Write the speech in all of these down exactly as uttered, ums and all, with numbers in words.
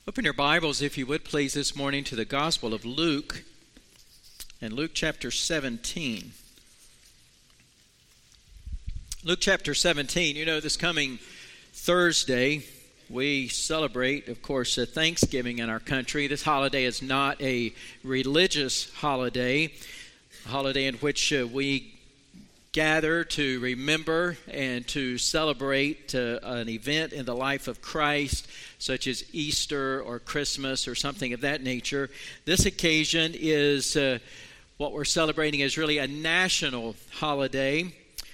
Open your Bibles, if you would, please, this morning to the Gospel of Luke, and Luke chapter seventeen. Luke chapter seventeen, you know, this coming Thursday, we celebrate, of course, uh, Thanksgiving in our country. This holiday is not a religious holiday, a holiday in which uh, we gather to remember and to celebrate uh, an event in the life of Christ, such as Easter or Christmas or something of that nature. This occasion is uh, what we're celebrating is really a national holiday.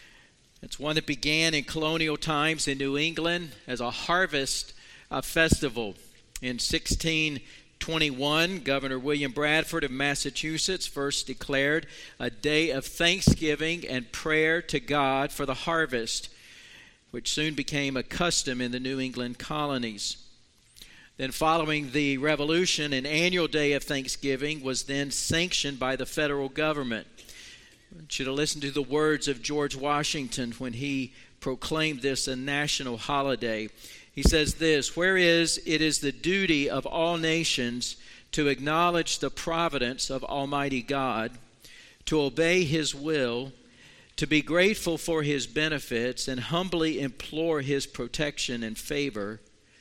It's one that began in colonial times in New England as a harvest uh, festival. In sixteen twenty-one, Governor William Bradford of Massachusetts first declared a day of thanksgiving and prayer to God for the harvest, which soon became a custom in the New England colonies. Then following the Revolution, an annual day of thanksgiving was then sanctioned by the federal government. I want you to listen to the words of George Washington when he proclaimed this a national holiday. He says this, "Whereas it is the duty of all nations to acknowledge the providence of Almighty God, to obey His will, to be grateful for His benefits, and humbly implore His protection and favor.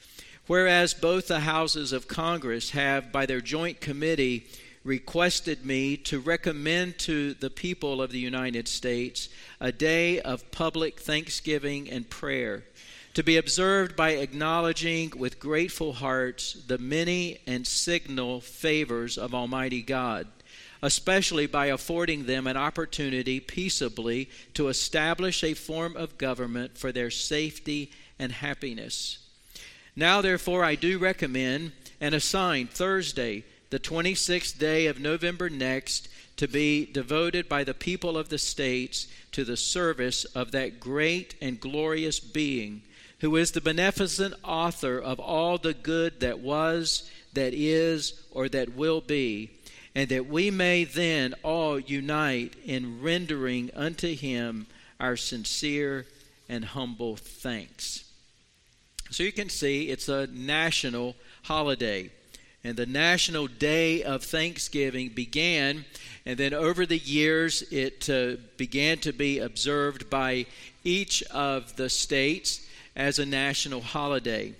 Whereas both the houses of Congress have, by their joint committee, requested me to recommend to the people of the United States a day of public thanksgiving and prayer, to be observed by acknowledging with grateful hearts the many and signal favors of Almighty God, especially by affording them an opportunity peaceably to establish a form of government for their safety and happiness. Now, therefore, I do recommend and assign Thursday, the twenty-sixth day of November next, to be devoted by the people of the states to the service of that great and glorious being, who is the beneficent author of all the good that was, that is, or that will be, and that we may then all unite in rendering unto Him our sincere and humble thanks." So you can see it's a national holiday. And the National Day of Thanksgiving began, and then over the years it uh, began to be observed by each of the states as a national holiday.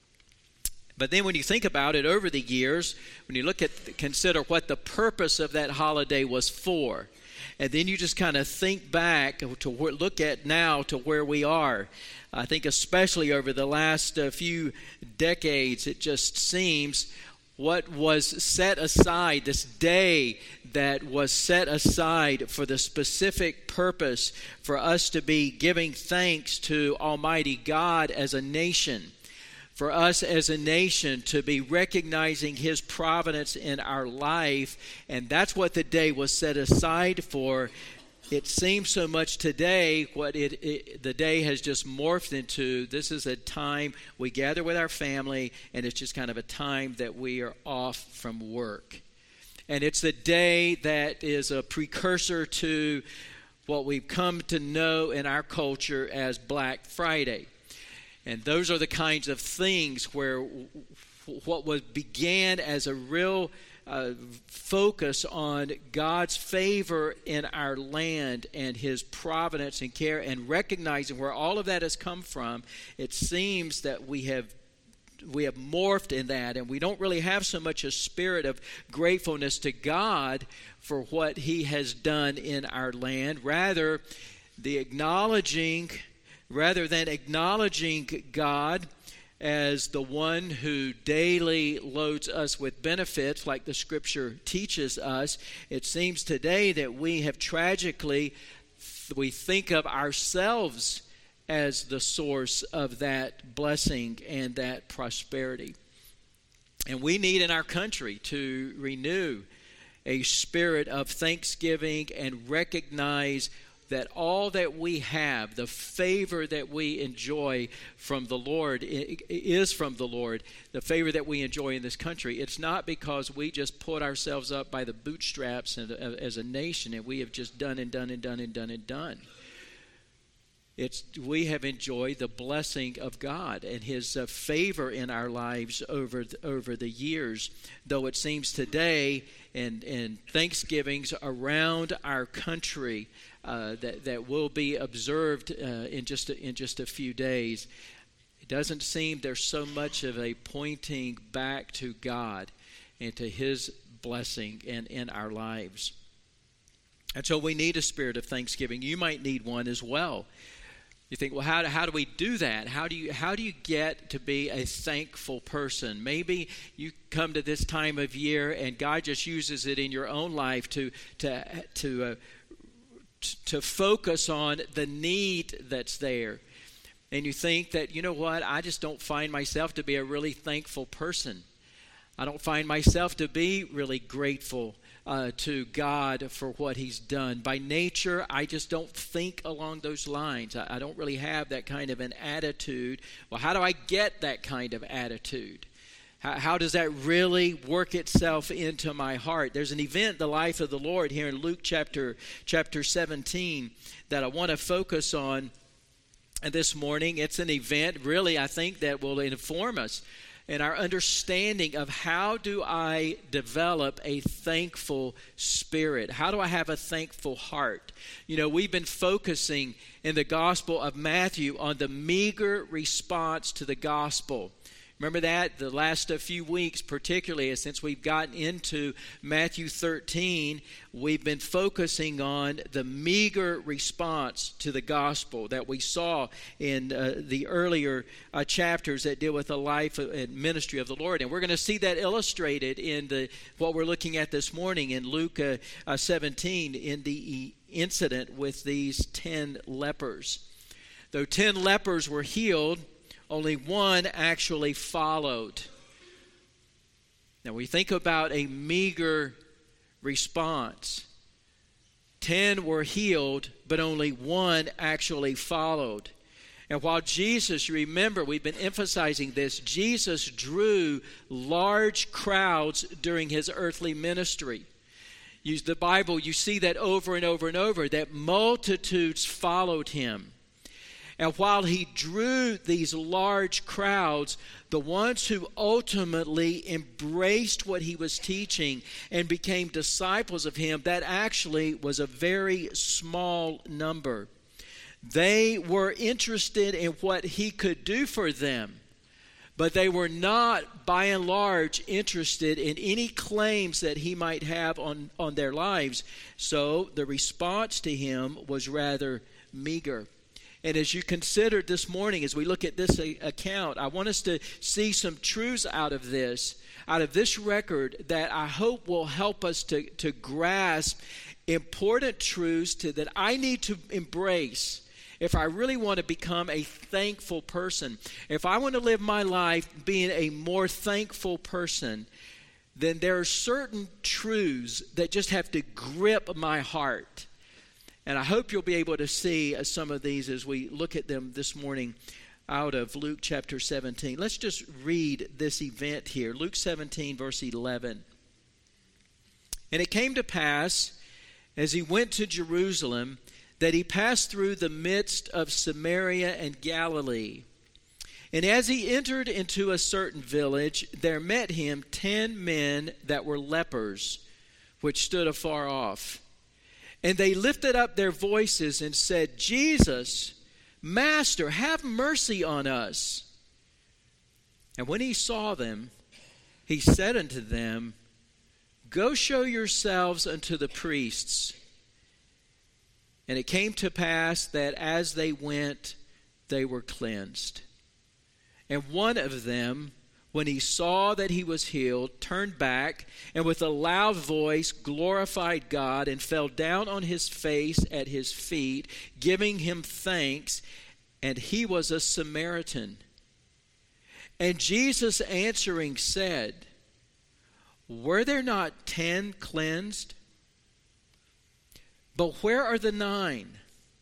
But then when you think about it over the years, when you look at, consider what the purpose of that holiday was for, and then you just kind of think back to look at now to where we are. I think especially over the last uh, few decades, it just seems what was set aside, this day that was set aside for the specific purpose for us to be giving thanks to Almighty God as a nation, for us as a nation to be recognizing His providence in our life, and that's what the day was set aside for. It seems so much today what it, it the day has just morphed into. This is a time we gather with our family, and it's just kind of a time that we are off from work. And it's the day that is a precursor to what we've come to know in our culture as Black Friday. And those are the kinds of things where what was began as a real Uh, focus on God's favor in our land and His providence and care, and recognizing where all of that has come from. It seems that we have we have morphed in that, and we don't really have so much a spirit of gratefulness to God for what He has done in our land. Rather, the acknowledging, rather than acknowledging God as the one who daily loads us with benefits like the Scripture teaches us, it seems today that we have tragically, we think of ourselves as the source of that blessing and that prosperity. And we need in our country to renew a spirit of thanksgiving and recognize that all that we have, the favor that we enjoy from the Lord, is from the Lord. The favor that we enjoy in this country, it's not because we just put ourselves up by the bootstraps as a nation and we have just done and done and done and done and done. it's we have enjoyed the blessing of God and His uh, favor in our lives over the, over the years. Though it seems today and and Thanksgivings around our country uh, that that will be observed uh, in just a, in just a few days, it doesn't seem there's so much of a pointing back to God and to His blessing in, in our lives. And so we need a spirit of thanksgiving. You might need one as well. You think, well, how do, how do we do that? How do you how do you get to be a thankful person? Maybe you come to this time of year and God just uses it in your own life to to to uh, t- to focus on the need that's there. And you think that, you know what, I just don't find myself to be a really thankful person. I don't find myself to be really grateful uh, to God for what He's done. By nature, I just don't think along those lines. I, I don't really have that kind of an attitude. Well, how do I get that kind of attitude? How, how does that really work itself into my heart? There's an event, the life of the Lord, here in Luke chapter chapter seventeen, that I want to focus on this morning. It's an event, really, I think, that will inform us and our understanding of how do I develop a thankful spirit? How do I have a thankful heart? You know, we've been focusing in the Gospel of Matthew on the meager response to the gospel. Remember that? The last few weeks, particularly since we've gotten into Matthew thirteen, we've been focusing on the meager response to the gospel that we saw in uh, the earlier uh, chapters that deal with the life and ministry of the Lord. And we're going to see that illustrated in the what we're looking at this morning in Luke uh, uh, seventeen, in the incident with these ten lepers. Though ten lepers were healed, only one actually followed. Now, we think about a meager response. Ten were healed, but only one actually followed. And while Jesus, you remember, we've been emphasizing this, Jesus drew large crowds during His earthly ministry. Use the Bible, you see that over and over and over, that multitudes followed Him. And while He drew these large crowds, the ones who ultimately embraced what He was teaching and became disciples of Him, that actually was a very small number. They were interested in what He could do for them, but they were not, by and large, interested in any claims that He might have on, on their lives. So the response to Him was rather meager. And as you consider this morning, as we look at this account, I want us to see some truths out of this, out of this record, that I hope will help us to, to grasp important truths to, that I need to embrace if I really want to become a thankful person. If I want to live my life being a more thankful person, then there are certain truths that just have to grip my heart. And I hope you'll be able to see uh, some of these as we look at them this morning out of Luke chapter seventeen. Let's just read this event here. Luke seventeen, verse eleven. And it came to pass, as He went to Jerusalem, that He passed through the midst of Samaria and Galilee. And as He entered into a certain village, there met Him ten men that were lepers, which stood afar off. And they lifted up their voices and said, Jesus, Master, have mercy on us. And when He saw them, He said unto them, Go show yourselves unto the priests. And it came to pass that as they went, they were cleansed. And one of them, when he saw that he was healed, turned back, and with a loud voice glorified God, and fell down on his face at His feet, giving Him thanks. And he was a Samaritan. And Jesus answering said, Were there not ten cleansed? But where are the nine?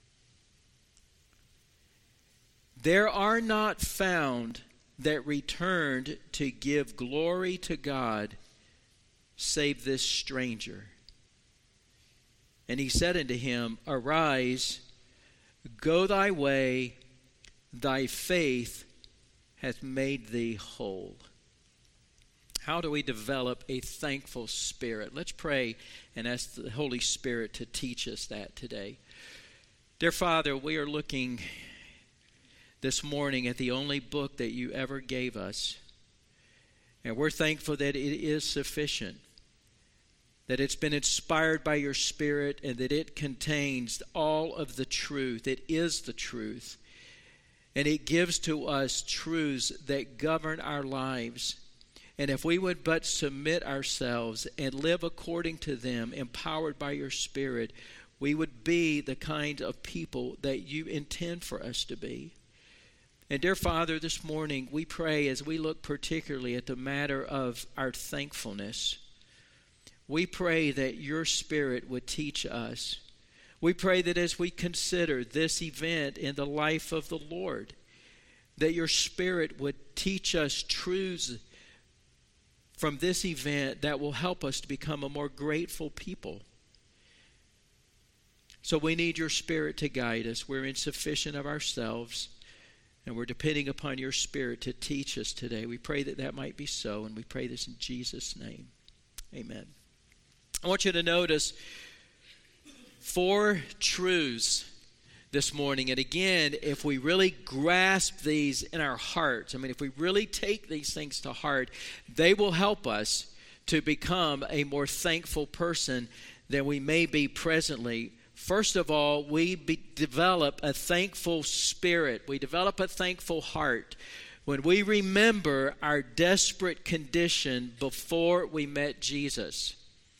There are not found that returned to give glory to God, save this stranger. And He said unto him, Arise, Go thy way, thy faith hath made thee whole. How do we develop a thankful spirit? Let's pray and ask the Holy Spirit to teach us that today. Dear Father, we are looking this morning at the only book that you ever gave us. And we're thankful that it is sufficient, that it's been inspired by your Spirit, and that it contains all of the truth. It is the truth. And it gives to us truths that govern our lives. And if we would but submit ourselves and live according to them, empowered by your Spirit, we would be the kind of people that you intend for us to be. And dear Father, this morning we pray as we look particularly at the matter of our thankfulness. We pray that your Spirit would teach us. We pray that as we consider this event in the life of the Lord, that your Spirit would teach us truths from this event that will help us to become a more grateful people. So we need your Spirit to guide us. We're insufficient of ourselves, and we're depending upon your Spirit to teach us today. We pray that that might be so, and we pray this in Jesus' name. Amen. I want you to notice four truths this morning. And again, if we really grasp these in our hearts, I mean, if we really take these things to heart, they will help us to become a more thankful person than we may be presently. First of all, we be, develop a thankful spirit. We develop a thankful heart when we remember our desperate condition before we met Jesus.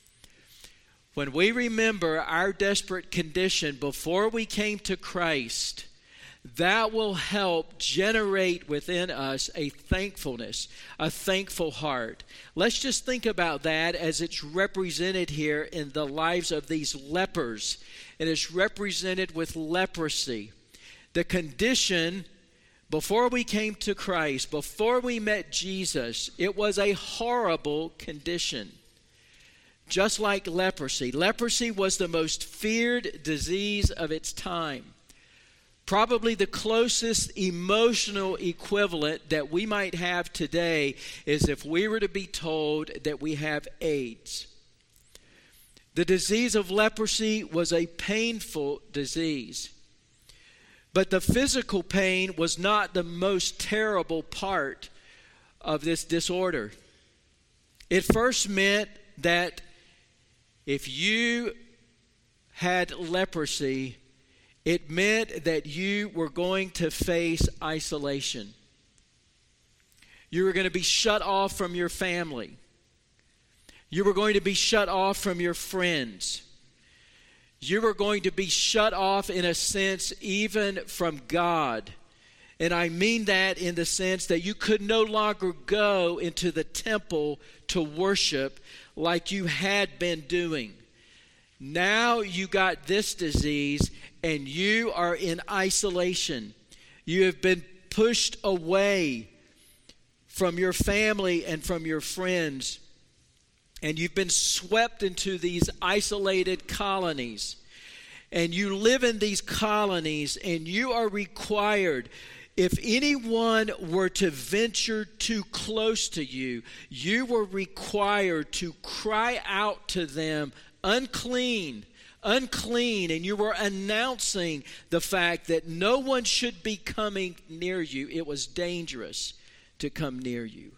When we remember our desperate condition before we came to Christ, that will help generate within us a thankfulness, a thankful heart. Let's just think about that as it's represented here in the lives of these lepers. And it's represented with leprosy. The condition before we came to Christ, before we met Jesus, it was a horrible condition. Just like leprosy. Leprosy was the most feared disease of its time. Probably the closest emotional equivalent that we might have today is if we were to be told that we have AIDS. The disease of leprosy was a painful disease. But the physical pain was not the most terrible part of this disorder. It first meant that if you had leprosy, it meant that you were going to face isolation. You were going to be shut off from your family. You were going to be shut off from your friends. You were going to be shut off, in a sense, even from God. And I mean that in the sense that you could no longer go into the temple to worship like you had been doing. Now you got this disease and you are in isolation. You have been pushed away from your family and from your friends. And you've been swept into these isolated colonies. And you live in these colonies and you are required, if anyone were to venture too close to you, you were required to cry out to them, unclean, unclean. And you were announcing the fact that no one should be coming near you. It was dangerous to come near you.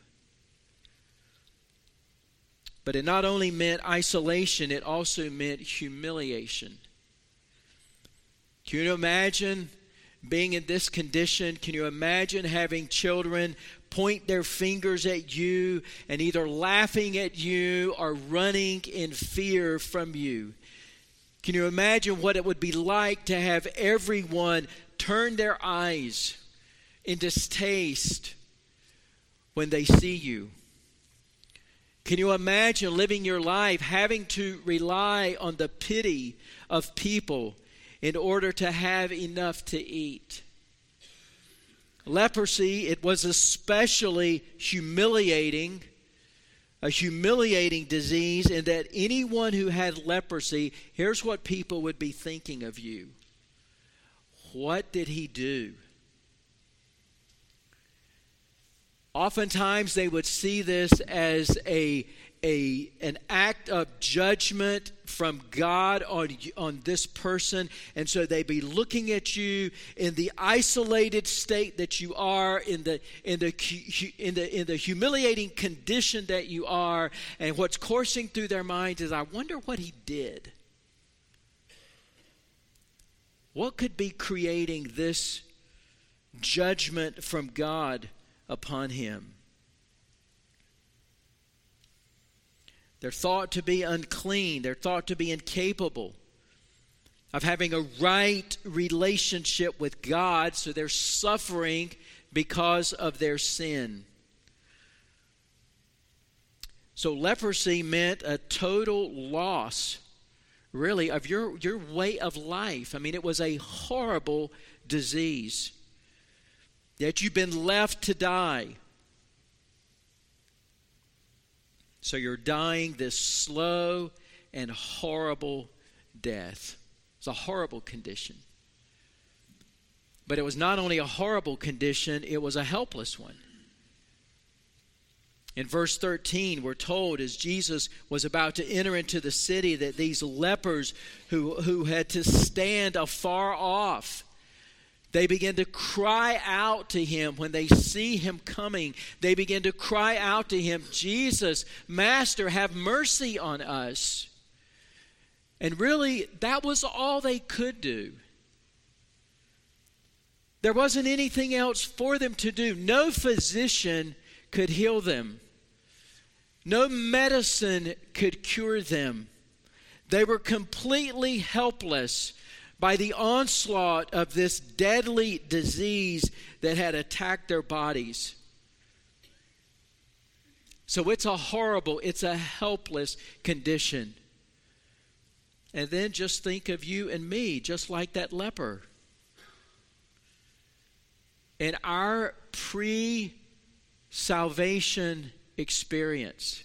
But it not only meant isolation, it also meant humiliation. Can you imagine being in this condition? Can you imagine having children point their fingers at you and either laughing at you or running in fear from you? Can you imagine what it would be like to have everyone turn their eyes in distaste when they see you? Can you imagine living your life having to rely on the pity of people in order to have enough to eat? Leprosy, it was especially humiliating, a humiliating disease in that anyone who had leprosy, here's what people would be thinking of you. What did he do? Oftentimes they would see this as a, a an act of judgment from God on, on this person. And so they'd be looking at you in the isolated state that you are, in the in the in the in the humiliating condition that you are, and what's coursing through their minds is, I wonder what he did. What could be creating this judgment from God upon him? They're thought to be unclean. They're thought to be incapable of having a right relationship with God, so they're suffering because of their sin. So leprosy meant a total loss, really, of your, your way of life. I mean, it was a horrible disease. Yet you've been left to die. So you're dying this slow and horrible death. It's a horrible condition. But it was not only a horrible condition, it was a helpless one. In verse thirteen, we're told as Jesus was about to enter into the city that these lepers who, who had to stand afar off, they begin to cry out to him when they see him coming. They begin to cry out to him, Jesus, Master, have mercy on us. And really, that was all they could do. There wasn't anything else for them to do. No physician could heal them. No medicine could cure them. They were completely helpless by the onslaught of this deadly disease that had attacked their bodies. So it's a horrible, it's a helpless condition. And then just think of you and me, just like that leper. In our pre-salvation experience,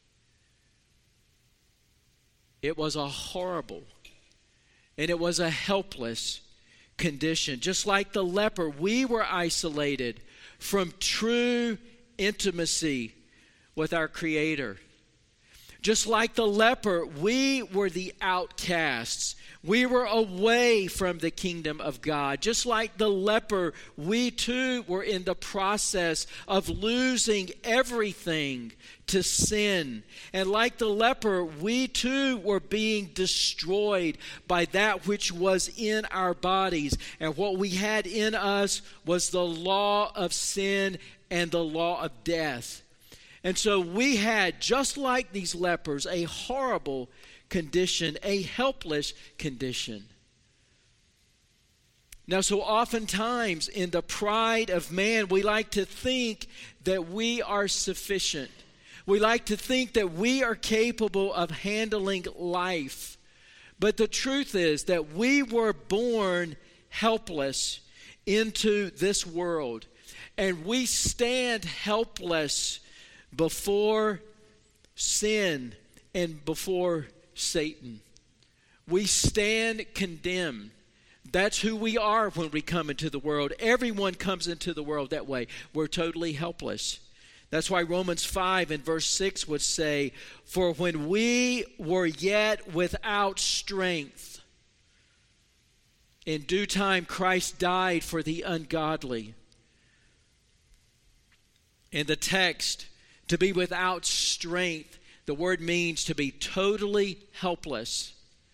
it was a horrible and it was a helpless condition. Just like the leper, we were isolated from true intimacy with our Creator. Just like the leper, we were the outcasts. We were away from the kingdom of God. Just like the leper, we too were in the process of losing everything to sin. And like the leper, we too were being destroyed by that which was in our bodies. And what we had in us was the law of sin and the law of death. And so we had, just like these lepers, a horrible condition, a helpless condition. Now, so oftentimes in the pride of man, we like to think that we are sufficient. We like to think that we are capable of handling life. But the truth is that we were born helpless into this world. And we stand helpless before sin and before Satan. We stand condemned. That's who we are when we come into the world. Everyone comes into the world that way. We're totally helpless. That's why Romans five and verse six would say, for when we were yet without strength, in due time Christ died for the ungodly. In the text, to be without strength, the word means to be totally helpless.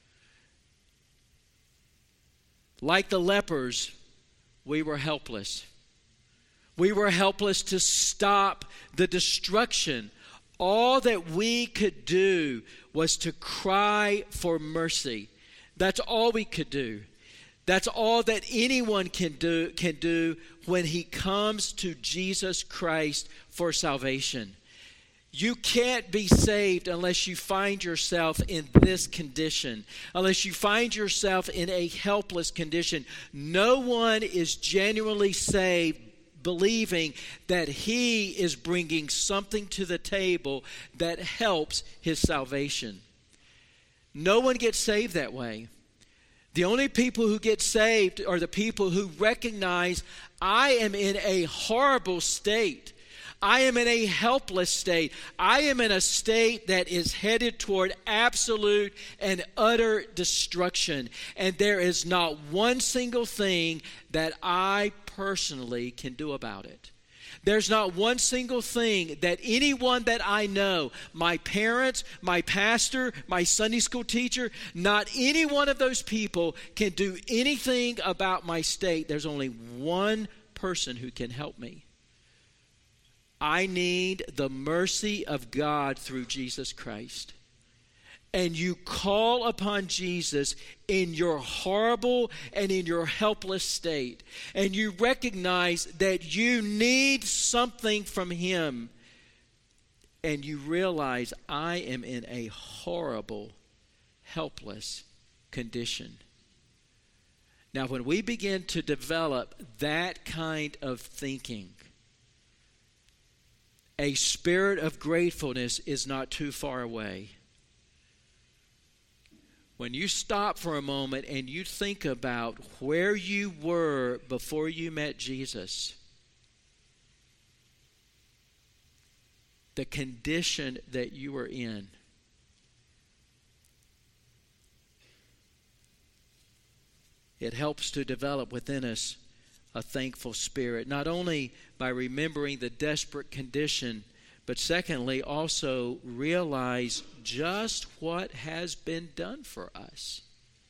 Like the lepers, we were helpless. We were helpless to stop the destruction. All that we could do was to cry for mercy. That's all we could do. That's all that anyone can do, can do when he comes to Jesus Christ for salvation. You can't be saved unless you find yourself in this condition, unless you find yourself in a helpless condition. No one is genuinely saved believing that he is bringing something to the table that helps his salvation. No one gets saved that way. The only people who get saved are the people who recognize, I am in a horrible state. I am in a helpless state. I am in a state that is headed toward absolute and utter destruction. And there is not one single thing that I personally can do about it. There's not one single thing that anyone that I know, my parents, my pastor, my Sunday school teacher, not any one of those people can do anything about my state. There's only one person who can help me. I need the mercy of God through Jesus Christ. And you call upon Jesus in your horrible and in your helpless state. And you recognize that you need something from Him. And you realize, I am in a horrible, helpless condition. Now, when we begin to develop that kind of thinking, a spirit of gratefulness is not too far away. When you stop for a moment and you think about where you were before you met Jesus, the condition that you were in, it helps to develop within us a thankful spirit, not only by remembering the desperate condition, but secondly, also realize just what has been done for us.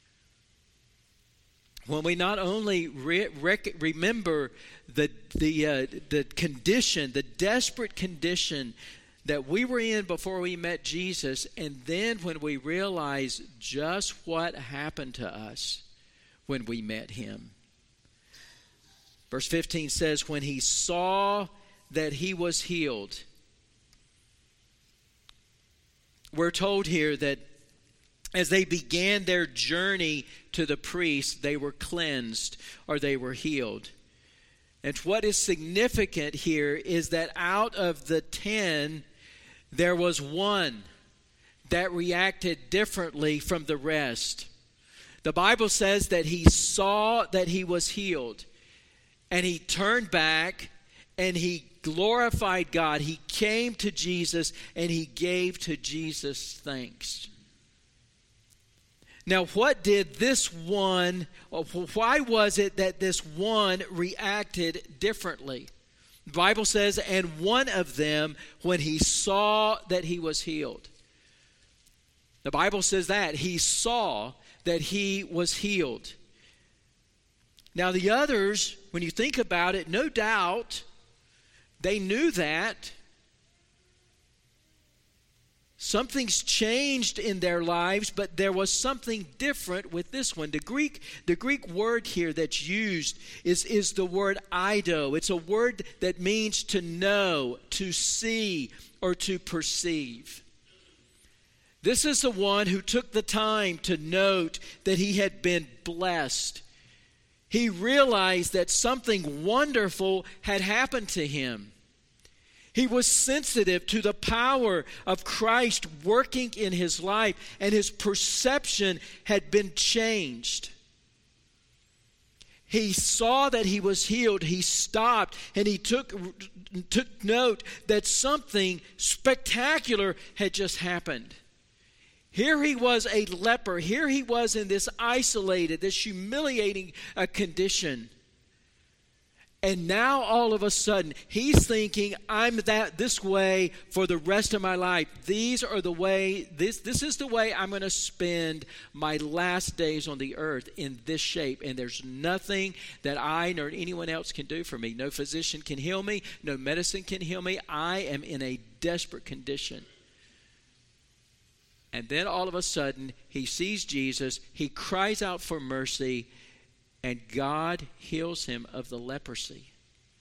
When we not only re- rec- remember the the uh, the condition, the desperate condition that we were in before we met Jesus, and then when we realize just what happened to us when we met Him. Verse fifteen says, when He saw that he was healed. We're told here that as they began their journey to the priest, they were cleansed or they were healed. And what is significant here is that out of the ten, there was one that reacted differently from the rest. The Bible says that he saw that he was healed, and he turned back and he glorified God. He came to Jesus and he gave to Jesus thanks. Now, what did this one, why was it that this one reacted differently? The Bible says, and one of them, when he saw that he was healed. The Bible says that. He saw that he was healed. Now, the others, when you think about it, no doubt, they knew that. Something's changed in their lives, but there was something different with this one. The Greek, the Greek word here that's used is, is the word eido. It's a word that means to know, to see, or to perceive. This is the one who took the time to note that he had been blessed. He realized that something wonderful had happened to him. He was sensitive to the power of Christ working in his life, and his perception had been changed. He saw that he was healed. He stopped and he took, took note that something spectacular had just happened. Here he was a leper. Here he was in this isolated, this humiliating uh, condition. And now all of a sudden, he's thinking, I'm that this way for the rest of my life. These are the way, this, this is the way I'm going to spend my last days on the earth, in this shape. And there's nothing that I nor anyone else can do for me. No physician can heal me. No medicine can heal me. I am in a desperate condition. And then all of a sudden, he sees Jesus. He cries out for mercy. And God heals him of the leprosy.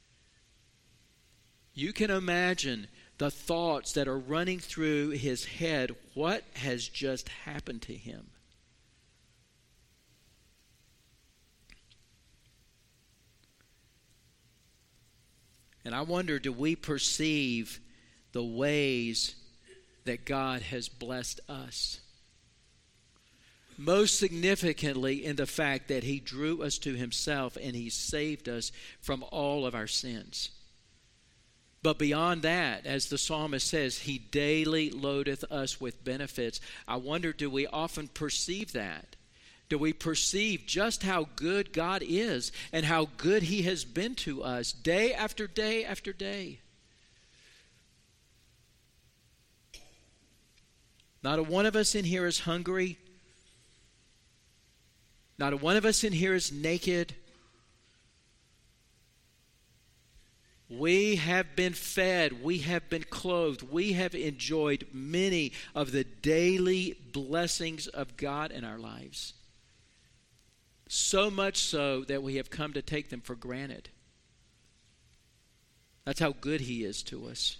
You can imagine the thoughts that are running through his head. What has just happened to him? And I wonder, do we perceive the ways that God has blessed us? most significantly in the fact that he drew us to himself and he saved us from all of our sins. But beyond that, as the psalmist says, he daily loadeth us with benefits. I wonder, do we often perceive that? Do we perceive just how good God is and how good he has been to us day after day after day? Not a one of us in here is hungry. Not a one of us in here is naked. We have been fed. We have been clothed. We have enjoyed many of the daily blessings of God in our lives. So much so that we have come to take them for granted. That's how good he is to us.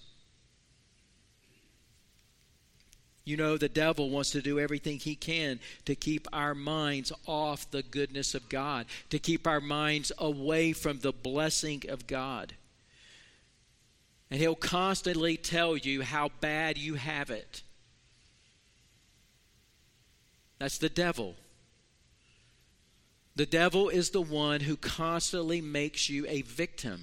You know, the devil wants to do everything he can to keep our minds off the goodness of God, to keep our minds away from the blessing of God. And he'll constantly tell you how bad you have it. That's the devil. The devil is the one who constantly makes you a victim.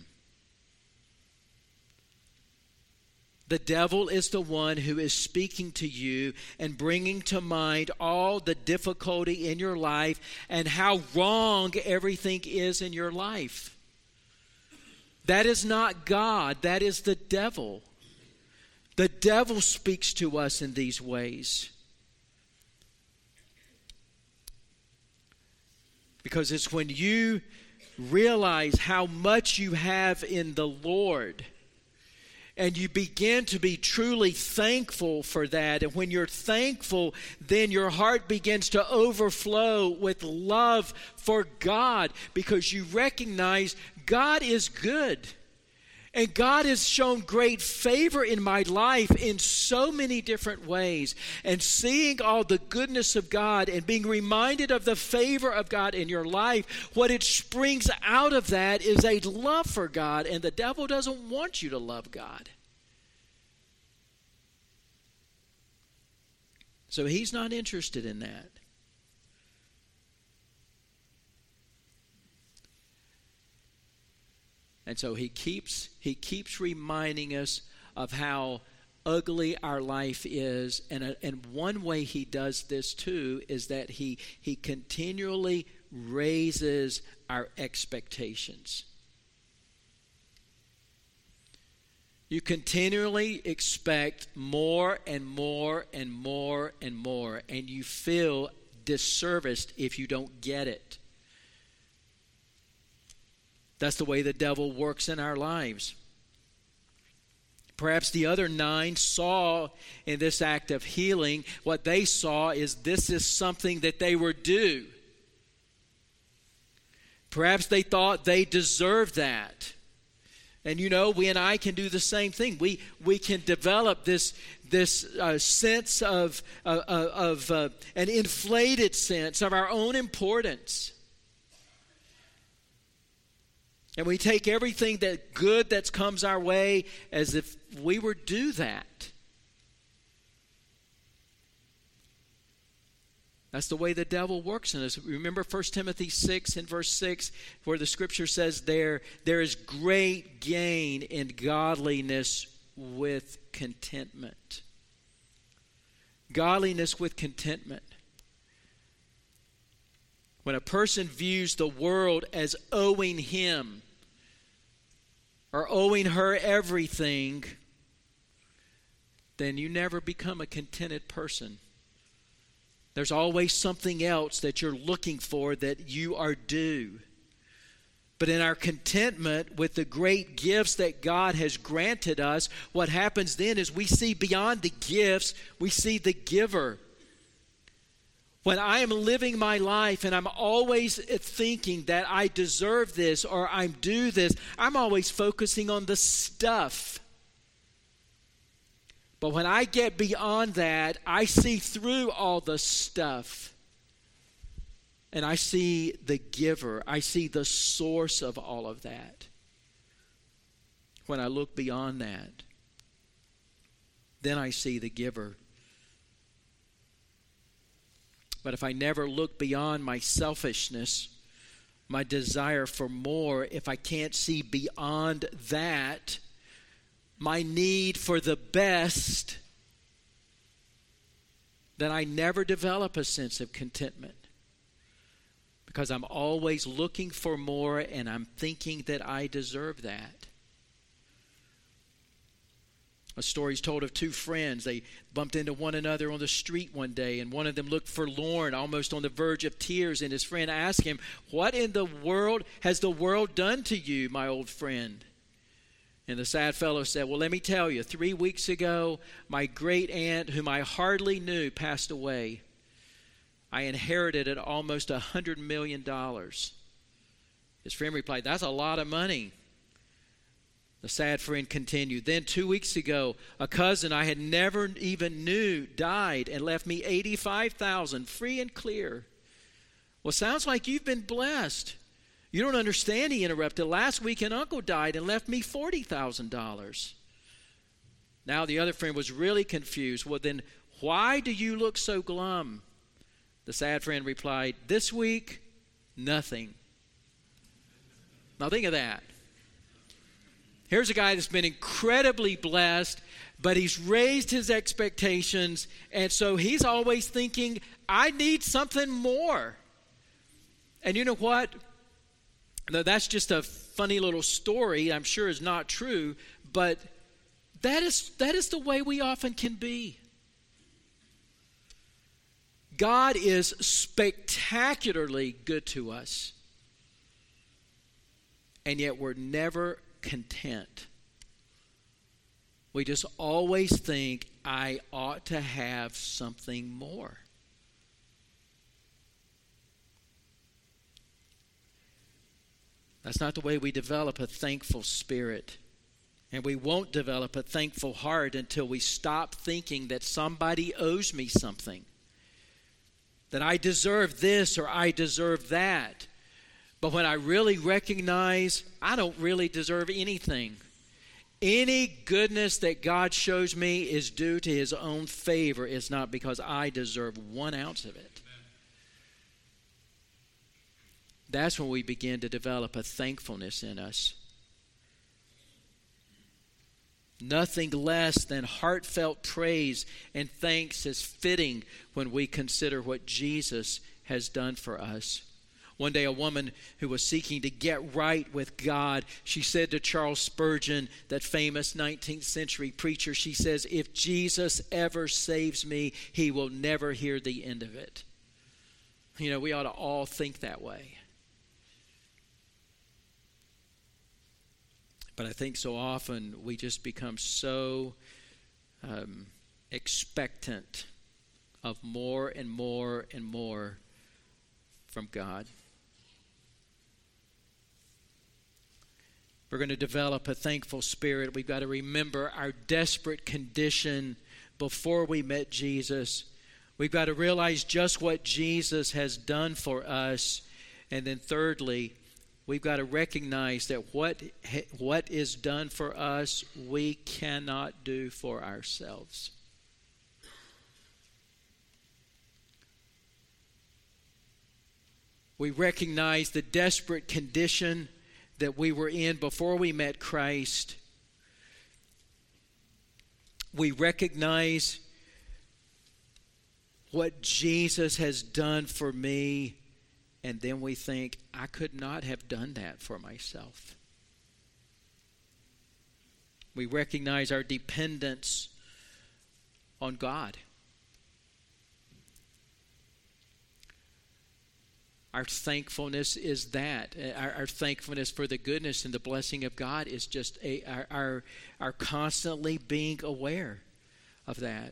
The devil is the one who is speaking to you and bringing to mind all the difficulty in your life and how wrong everything is in your life. That is not God. That is the devil. The devil speaks to us in these ways. Because it's when you realize how much you have in the Lord and you begin to be truly thankful for that. And when you're thankful, then your heart begins to overflow with love for God because you recognize God is good. And God has shown great favor in my life in so many different ways. And seeing all the goodness of God and being reminded of the favor of God in your life, what it springs out of that is a love for God. And the devil doesn't want you to love God. So he's not interested in that. And so he keeps he keeps reminding us of how ugly our life is. And, uh, and one way he does this too is that he, he continually raises our expectations. You continually expect more and more and more and more, and you feel disserviced if you don't get it. That's the way the devil works in our lives. Perhaps the other nine saw in this act of healing, what they saw is this is something that they were due. Perhaps they thought they deserved that. And you know, we and I can do the same thing. We we can develop this this uh, sense of uh, of uh, an inflated sense of our own importance. And we take everything that good that comes our way as if we were due that. That's the way the devil works in us. Remember First Timothy six and verse six, where the scripture says there, there is great gain in godliness with contentment. Godliness with contentment. When a person views the world as owing him or owing her everything, then you never become a contented person. There's always something else that you're looking for that you are due. But in our contentment with the great gifts that God has granted us, what happens then is we see beyond the gifts, we see the giver. When I am living my life and I'm always thinking that I deserve this or I'm due this, I'm always focusing on the stuff. But when I get beyond that, I see through all the stuff. And I see the giver. I see the source of all of that. When I look beyond that, then I see the giver. But if I never look beyond my selfishness, my desire for more, if I can't see beyond that, my need for the best, then I never develop a sense of contentment. Because I'm always looking for more and I'm thinking that I deserve that. A story's told of two friends. They bumped into one another on the street one day, and one of them looked forlorn, almost on the verge of tears, and his friend asked him, "What in the world has the world done to you, my old friend?" And the sad fellow said, "Well, let me tell you, three weeks ago, my great aunt, whom I hardly knew, passed away. I inherited it almost a hundred million dollars." His friend replied, "That's a lot of money." The sad friend continued, "Then two weeks ago, a cousin I had never even knew died and left me eighty-five thousand dollars free and clear." "Well, sounds like you've been blessed." "You don't understand," he interrupted. "Last week an uncle died and left me forty thousand dollars. Now the other friend was really confused. "Well, then why do you look so glum?" The sad friend replied, "This week, nothing." Now think of that. Here's a guy that's been incredibly blessed, but he's raised his expectations, and so he's always thinking, I need something more. And you know what? Now, that's just a funny little story, I'm sure is not true, but that is that is the way we often can be. God is spectacularly good to us, and yet we're never content. We just always think, I ought to have something more. That's not the way we develop a thankful spirit. And we won't develop a thankful heart until we stop thinking that somebody owes me something. That I deserve this or I deserve that. But when I really recognize I don't really deserve anything. Any goodness that God shows me is due to His own favor. It's not because I deserve one ounce of it. That's when we begin to develop a thankfulness in us. Nothing less than heartfelt praise and thanks is fitting when we consider what Jesus has done for us. One day, a woman who was seeking to get right with God, she said to Charles Spurgeon, that famous nineteenth century preacher, she says, "If Jesus ever saves me, He will never hear the end of it." You know, we ought to all think that way. But I think so often we just become so um, expectant of more and more and more from God. We're going to develop a thankful spirit. We've got to remember our desperate condition before we met Jesus. We've got to realize just what Jesus has done for us. And then thirdly, we've got to recognize that what, what is done for us, we cannot do for ourselves. We recognize the desperate condition that we were in before we met Christ. We recognize what Jesus has done for me, and then we think, I could not have done that for myself. We recognize our dependence on God. Our thankfulness is that. Our, our thankfulness for the goodness and the blessing of God is just a, our, our, our constantly being aware of that.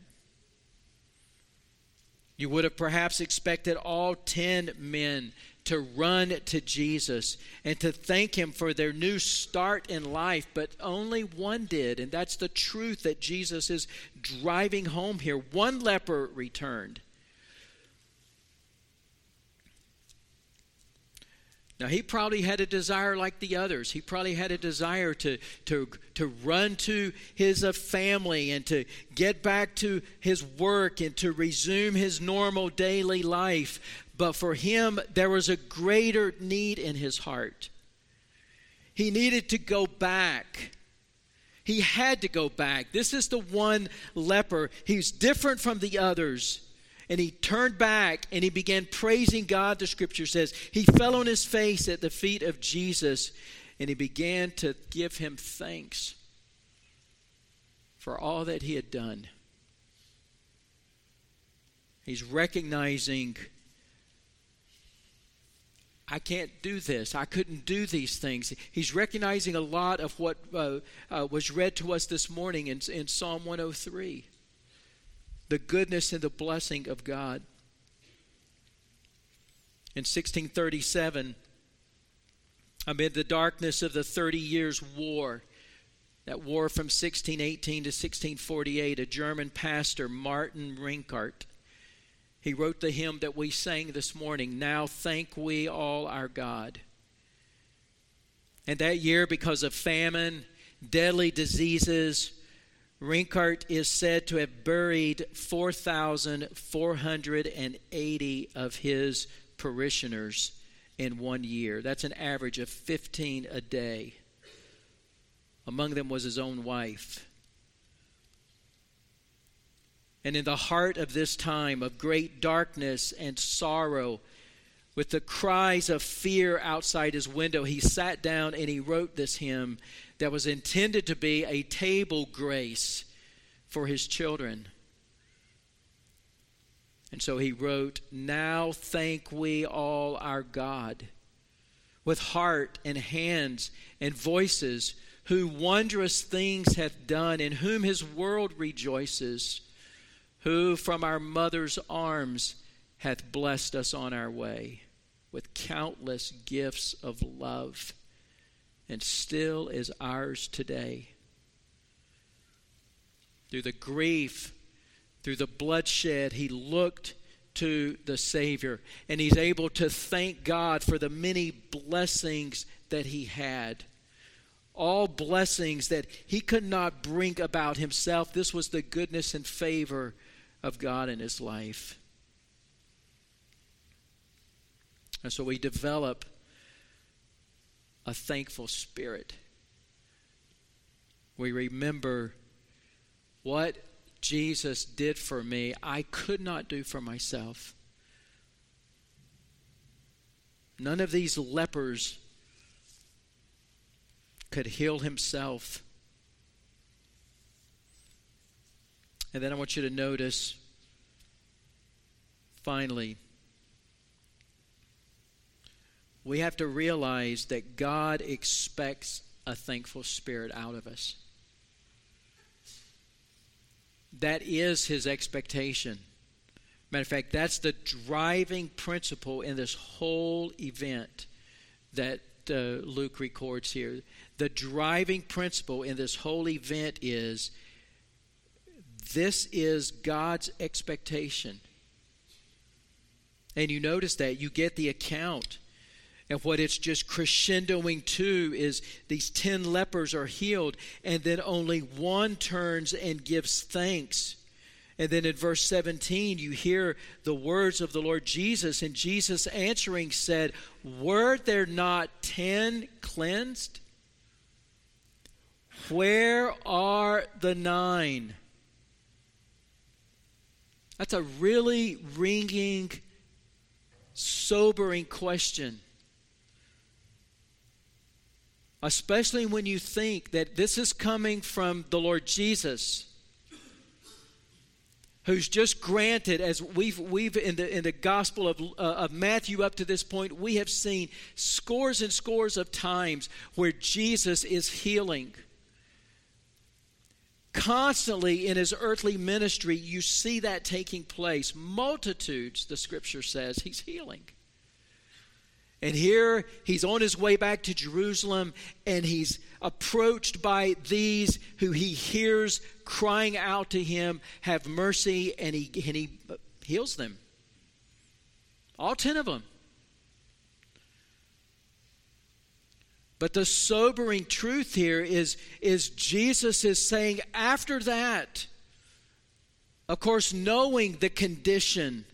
You would have perhaps expected all ten men to run to Jesus and to thank Him for their new start in life, but only one did, and that's the truth that Jesus is driving home here. One leper returned. Now, he probably had a desire like the others. He probably had a desire to, to, to run to his uh, family and to get back to his work and to resume his normal daily life. But for him, there was a greater need in his heart. He needed to go back. He had to go back. This is the one leper. He's different from the others. And he turned back and he began praising God, the scripture says. He fell on his face at the feet of Jesus and he began to give him thanks for all that he had done. He's recognizing, I can't do this. I couldn't do these things. He's recognizing a lot of what uh, uh, was read to us this morning in, in Psalm one oh three. The goodness and the blessing of God. In sixteen thirty-seven, amid the darkness of the Thirty Years' War, that war from sixteen eighteen to sixteen forty-eight, a German pastor, Martin Rinkart, he wrote the hymn that we sang this morning, Now Thank We All Our God. And that year, because of famine, deadly diseases, Rinkart is said to have buried four thousand four hundred eighty of his parishioners in one year. That's an average of fifteen a day. Among them was his own wife. And in the heart of this time of great darkness and sorrow, with the cries of fear outside his window, he sat down and he wrote this hymn that was intended to be a table grace for his children. And so he wrote, Now thank we all our God, with heart and hands and voices, who wondrous things hath done, in whom his world rejoices, who from our mother's arms hath blessed us on our way with countless gifts of love, and still is ours today. Through the grief, through the bloodshed, he looked to the Savior, and he's able to thank God for the many blessings that he had. All blessings that he could not bring about himself. This was the goodness and favor of God in his life. And so we develop a thankful spirit. We remember what Jesus did for me, I could not do for myself. None of these lepers could heal himself. And then I want you to notice, finally, we have to realize that God expects a thankful spirit out of us. That is his expectation. Matter of fact, that's the driving principle in this whole event that uh, Luke records here. The driving principle in this whole event is, this is God's expectation. And you notice that. You get the account. And what it's just crescendoing to is these ten lepers are healed, and then only one turns and gives thanks. And then in verse seventeen, you hear the words of the Lord Jesus, and Jesus answering said, Were there not ten cleansed? Where are the nine? That's a really ringing, sobering question. Especially when you think that this is coming from the Lord Jesus, who's just granted, as we've we've in the in the Gospel of uh, of Matthew up to this point, we have seen scores and scores of times where Jesus is healing. Constantly in his earthly ministry, you see that taking place. Multitudes, the Scripture says, he's healing. And here he's on his way back to Jerusalem, and he's approached by these who he hears crying out to him, have mercy, and he, and he heals them. All ten of them. But the sobering truth here is, is Jesus is saying after that, of course, knowing the condition,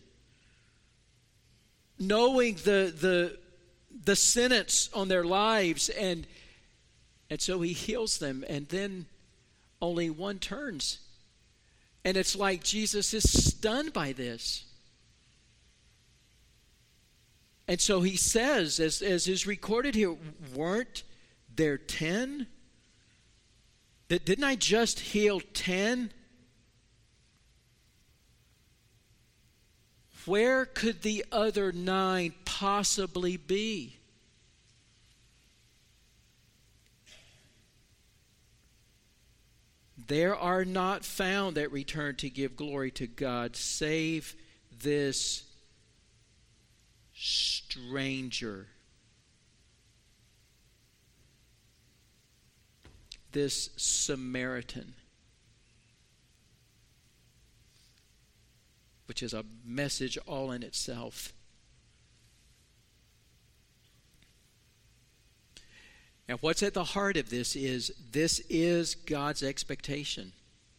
knowing the the the sentence on their lives, and and so he heals them, and then only one turns. And it's like Jesus is stunned by this. And so he says, as, as is recorded here, weren't there ten? Didn't I just heal ten? Where could the other nine possibly be? There are not found that return to give glory to God, save this stranger, this Samaritan, which is a message all in itself. Now, what's at the heart of this is, this is God's expectation.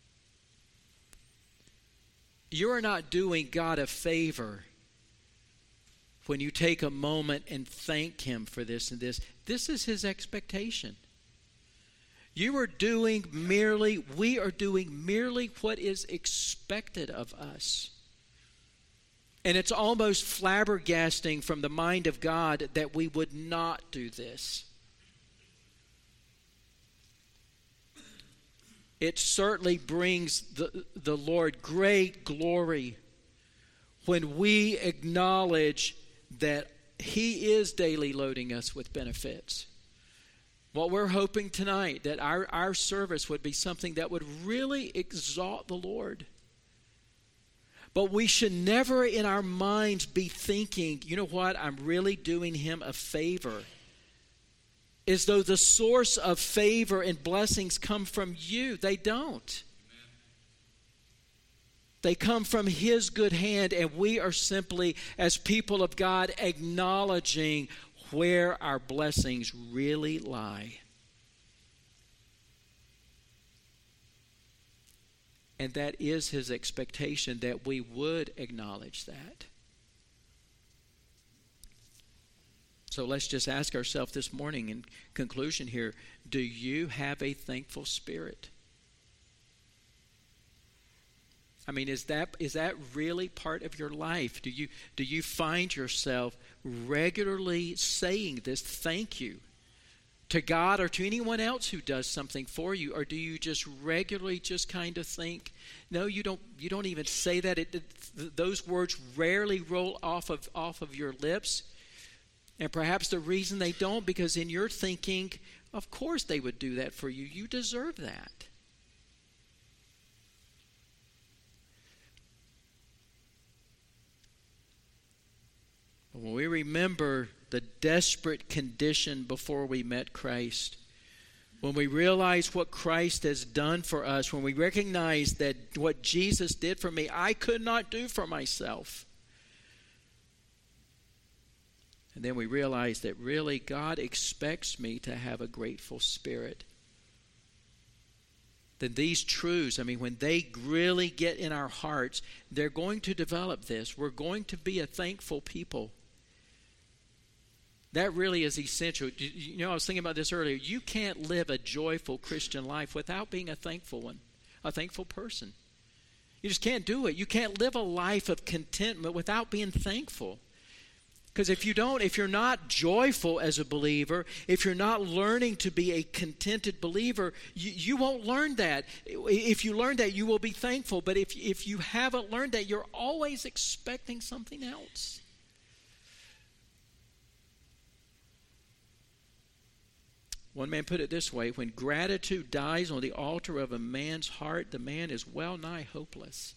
You are not doing God a favor when you take a moment and thank Him for this and this. This is His expectation. You are doing merely, we are doing merely what is expected of us. And it's almost flabbergasting from the mind of God that we would not do this. It certainly brings the, the Lord great glory when we acknowledge that He is daily loading us with benefits. What we're hoping tonight, that our, our service would be something that would really exalt the Lord. But we should never in our minds be thinking, you know what, I'm really doing Him a favor. As though the source of favor and blessings come from you. They don't. Amen. They come from His good hand, and we are simply, as people of God, acknowledging where our blessings really lie. And that is His expectation, that we would acknowledge that. So let's just ask ourselves this morning in conclusion here, do you have a thankful spirit? I mean, is that is that really part of your life? Do you do you find yourself regularly saying this thank you to God or to anyone else who does something for you? Or do you just regularly just kind of think, no, you don't you don't even say that. It, it, those words rarely roll off of off of your lips. And perhaps the reason they don't, because in your thinking, of course they would do that for you. You deserve that. When we remember the desperate condition before we met Christ, when we realize what Christ has done for us, when we recognize that what Jesus did for me, I could not do for myself. And then we realize that really God expects me to have a grateful spirit. Then these truths, I mean, when they really get in our hearts, they're going to develop this. We're going to be a thankful people. That really is essential. You know, I was thinking about this earlier. You can't live a joyful Christian life without being a thankful one, a thankful person. You just can't do it. You can't live a life of contentment without being thankful. Because if you don't, if you're not joyful as a believer, if you're not learning to be a contented believer, you, you won't learn that. If you learn that, you will be thankful. But if, if you haven't learned that, you're always expecting something else. One man put it this way: when gratitude dies on the altar of a man's heart, the man is well nigh hopeless.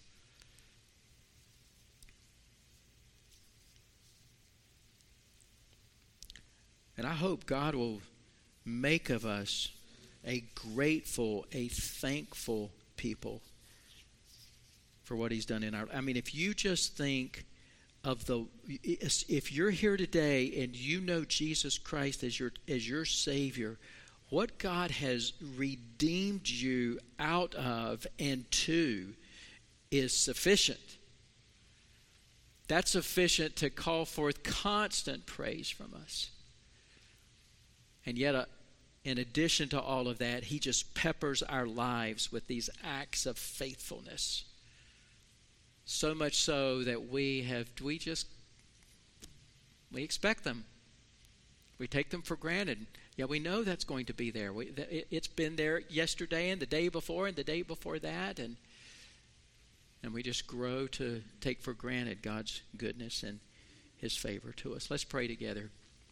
And I hope God will make of us a grateful, a thankful people for what He's done in our... I mean, if you just think of the, if you're here today and you know Jesus Christ as your as your Savior, what God has redeemed you out of and to is sufficient. That's sufficient to call forth constant praise from us. And yet, uh, in addition to all of that, he just peppers our lives with these acts of faithfulness. So much so that we have, we just, we expect them. We take them for granted. Yeah, we know that's going to be there. We, it, it's been there yesterday and the day before and the day before that. And and we just grow to take for granted God's goodness and his favor to us. Let's pray together.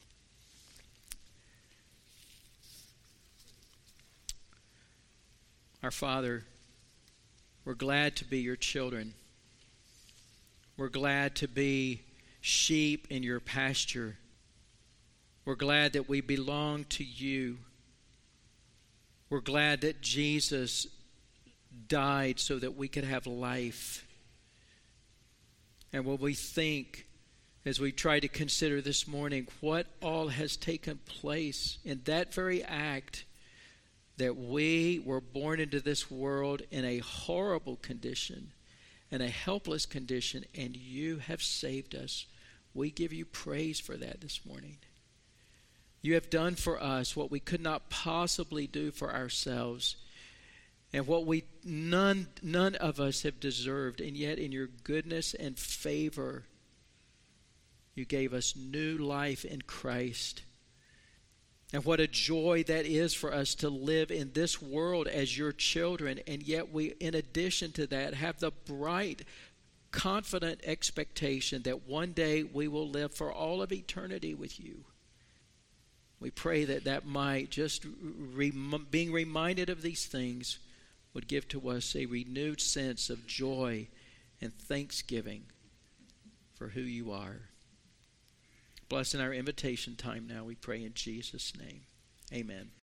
Our Father, we're glad to be your children. We're glad to be sheep in your pasture. We're glad that we belong to you. We're glad that Jesus died so that we could have life. And when we think, as we try to consider this morning, what all has taken place in that very act, that we were born into this world in a horrible condition, in a helpless condition, and you have saved us. We give you praise for that this morning. You have done for us what we could not possibly do for ourselves, and what we none none of us have deserved, and yet in your goodness and favor, you gave us new life in Christ. And what a joy that is for us to live in this world as your children, and yet we, in addition to that, have the bright, confident expectation that one day we will live for all of eternity with you. We pray that that might, just rem- being reminded of these things, would give to us a renewed sense of joy and thanksgiving for who you are. Bless in our invitation time now, we pray in Jesus' name. Amen.